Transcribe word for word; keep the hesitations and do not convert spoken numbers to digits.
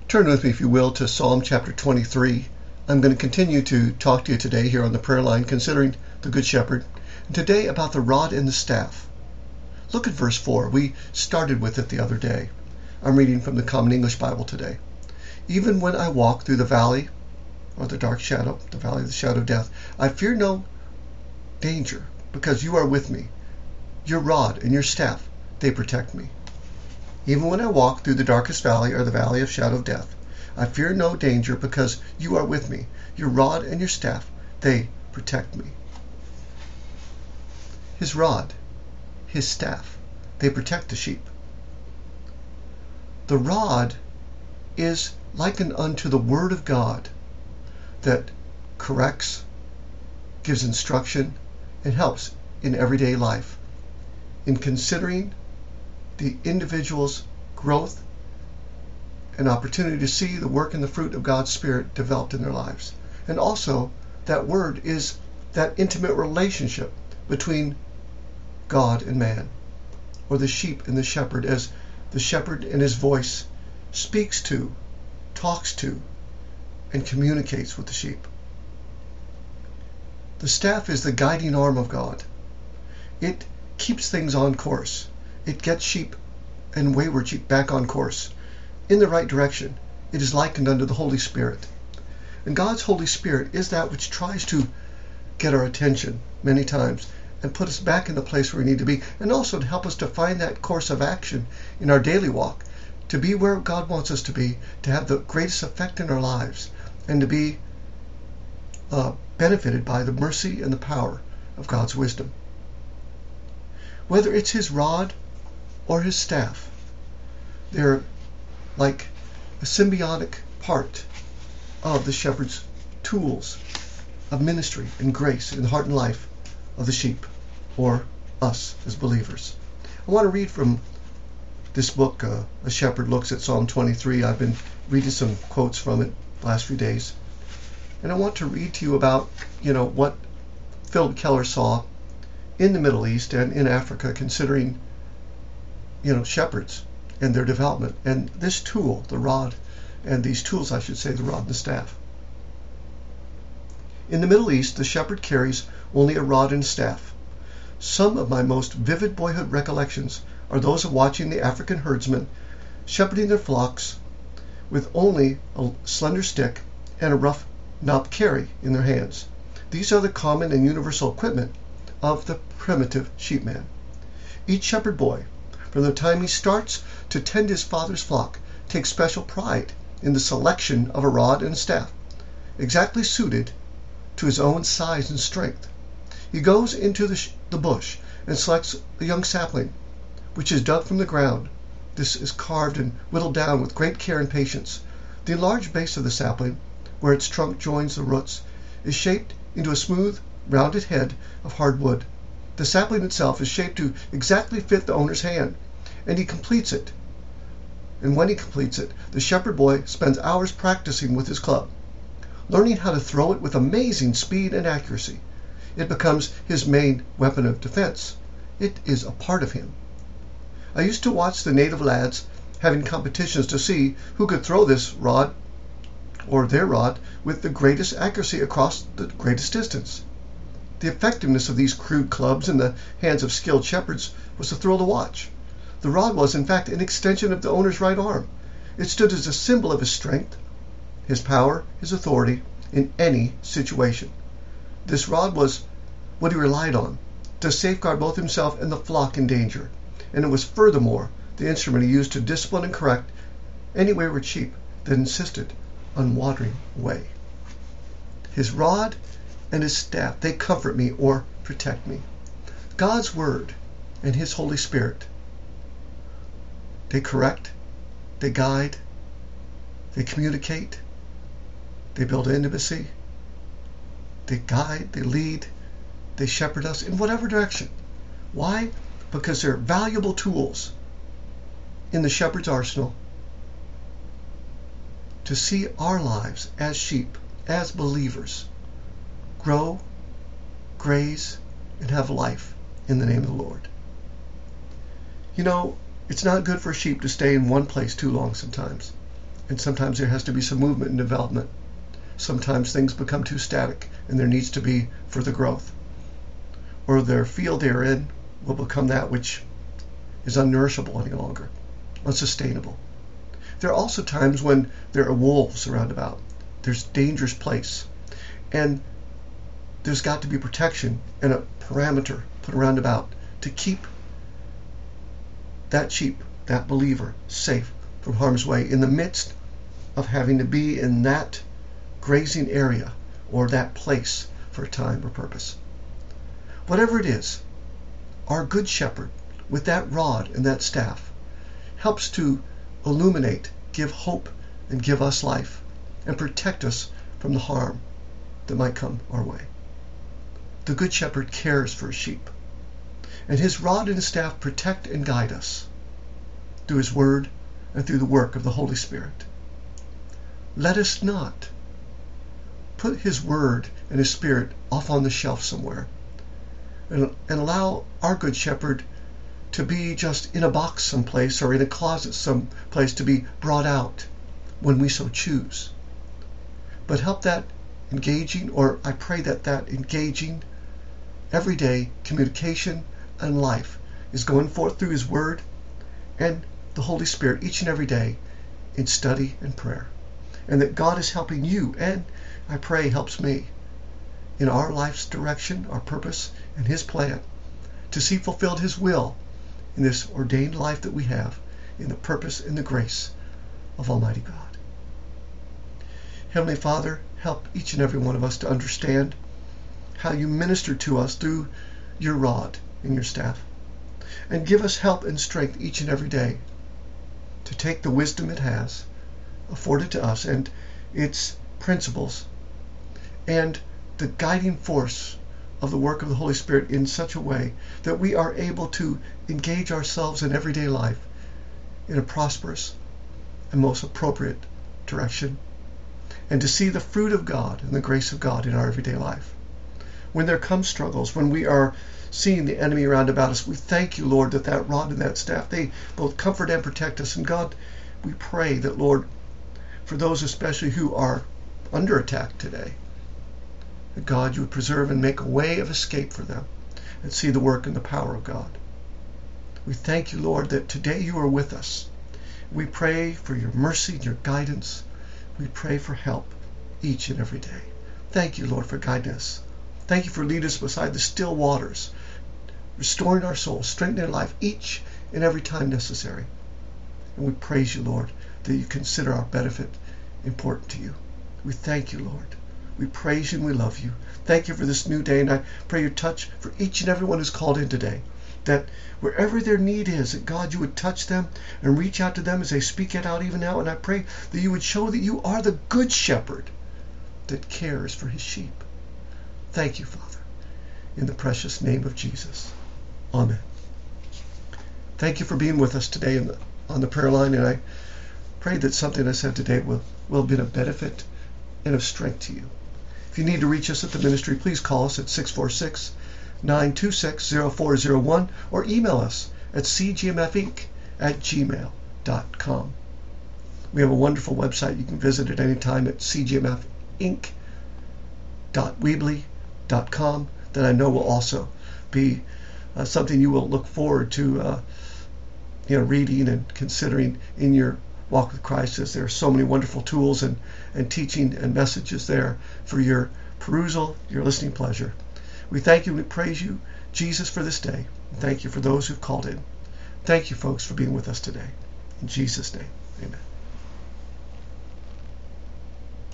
Turn with me, if you will, to Psalm chapter twenty-three. I'm going to continue to talk to you today here on the prayer line, considering the Good Shepherd, and today about the rod and the staff. Look at verse four. We started with it the other day. I'm reading from the Common English Bible today. Even when I walk through the valley, or the dark shadow, the valley of the shadow of death, I fear no danger, because you are with me. Your rod and your staff, they protect me. Even when I walk through the darkest valley, or the valley of shadow of death, I fear no danger, because you are with me. Your rod and your staff, they protect me. His rod, his staff, they protect the sheep. The rod is likened unto the Word of God that corrects, gives instruction, and helps in everyday life in considering the individual's growth and opportunity to see the work and the fruit of God's Spirit developed in their lives. And also, that word is that intimate relationship between God and man, or the sheep and the shepherd, as the shepherd in his voice speaks to, talks to, and communicates with the sheep. The staff is the guiding arm of God. It keeps things on course. It gets sheep and wayward sheep back on course, in the right direction. It is likened unto the Holy Spirit. And God's Holy Spirit is that which tries to get our attention many times and put us back in the place where we need to be, and also to help us to find that course of action in our daily walk, to be where God wants us to be, to have the greatest effect in our lives, and to be uh, benefited by the mercy and the power of God's wisdom. Whether it's his rod or his staff, they're like a symbiotic part of the shepherd's tools of ministry and grace in the heart and life of the sheep, or us as believers. I want to read from this book, uh, A Shepherd Looks at Psalm twenty-three. I've been reading some quotes from it the last few days. And I want to read to you about, you know, what Philip Keller saw in the Middle East and in Africa, considering, you know, shepherds and their development. And this tool, the rod, and these tools, I should say, the rod and the staff. In the Middle East, the shepherd carries only a rod and staff. Some of my most vivid boyhood recollections are those of watching the African herdsmen shepherding their flocks with only a slender stick and a rough knobbed carry in their hands. These are the common and universal equipment of the primitive sheepman. Each shepherd boy, from the time he starts to tend his father's flock, takes special pride in the selection of a rod and staff, exactly suited to his own size and strength. He goes into the, sh- the bush and selects a young sapling, which is dug from the ground. This is carved and whittled down with great care and patience. The enlarged base of the sapling, where its trunk joins the roots, is shaped into a smooth, rounded head of hard wood. The sapling itself is shaped to exactly fit the owner's hand, and he completes it. And when he completes it, the shepherd boy spends hours practicing with his club, learning how to throw it with amazing speed and accuracy. It becomes his main weapon of defense. It is a part of him. I used to watch the native lads having competitions to see who could throw this rod or their rod with the greatest accuracy across the greatest distance. The effectiveness of these crude clubs in the hands of skilled shepherds was a thrill to watch. The rod was, in fact, an extension of the owner's right arm. It stood as a symbol of his strength, his power, his authority in any situation. This rod was what he relied on to safeguard both himself and the flock in danger, and it was furthermore the instrument he used to discipline and correct any wayward sheep that insisted on wandering away. His rod and his staff, they comfort me or protect me. God's word and his Holy Spirit, they correct, they guide, they communicate, they build intimacy, they guide, they lead, they shepherd us in whatever direction. Why? Because they're valuable tools in the shepherd's arsenal to see our lives as sheep, as believers, grow, graze, and have life in the name of the Lord. You know, it's not good for sheep to stay in one place too long sometimes. And sometimes there has to be some movement and development. Sometimes things become too static and there needs to be further growth. Or their field they're in will become that which is unnourishable any longer, unsustainable. There are also times when there are wolves around about. There's a dangerous place. And there's got to be protection and a parameter put around about to keep that sheep, that believer, safe from harm's way in the midst of having to be in that grazing area or that place for a time or purpose. Whatever it is, our good shepherd with that rod and that staff helps to illuminate, give hope, and give us life and protect us from the harm that might come our way. The good shepherd cares for his sheep, and his rod and his staff protect and guide us through his word and through the work of the Holy Spirit. Let us not put his word and his spirit off on the shelf somewhere and, and allow our good shepherd to be just in a box someplace or in a closet someplace to be brought out when we so choose. But help that engaging, or I pray that that engaging everyday communication and life is going forth through his word and the Holy Spirit each and every day in study and prayer. And that God is helping you, and I pray helps me in our life's direction, our purpose, and his plan to see fulfilled his will in this ordained life that we have in the purpose and the grace of Almighty God. Heavenly Father, help each and every one of us to understand how you minister to us through your rod and your staff. And give us help and strength each and every day to take the wisdom it has afforded to us and its principles and the guiding force of the work of the Holy Spirit in such a way that we are able to engage ourselves in everyday life in a prosperous and most appropriate direction, and to see the fruit of God and the grace of God in our everyday life. When there come struggles, when we are seeing the enemy around about us, we thank you, Lord, that that rod and that staff, they both comfort and protect us. And God, we pray that, Lord, for those especially who are under attack today, that God, you would preserve and make a way of escape for them and see the work and the power of God. We thank you, Lord, that today you are with us. We pray for your mercy and your guidance. We pray for help each and every day. Thank you, Lord, for guiding us. Thank you for leading us beside the still waters, restoring our souls, strengthening life each and every time necessary. And we praise you, Lord, that you consider our benefit important to you. We thank you, Lord. We praise you and we love you. Thank you for this new day, and I pray your touch for each and every one who's called in today, that wherever their need is, that God, you would touch them and reach out to them as they speak it out even now. And I pray that you would show that you are the good shepherd that cares for his sheep. Thank you, Father, in the precious name of Jesus. Amen. Thank you for being with us today in the, on the prayer line, and I pray that something I said today will, will be of benefit and of strength to you. If you need to reach us at the ministry, please call us at six four six, nine two six, zero four zero one or email us at c g m f inc at gmail dot com. We have a wonderful website you can visit at any time at c g m f inc dot weebly dot com that I know will also be uh, something you will look forward to uh, you know, reading and considering in your walk with Christ, as there are so many wonderful tools and, and teaching and messages there for your perusal, your listening pleasure. We thank you and we praise you, Jesus, for this day. Thank you for those who've called in. Thank you, folks, for being with us today. In Jesus' name, amen.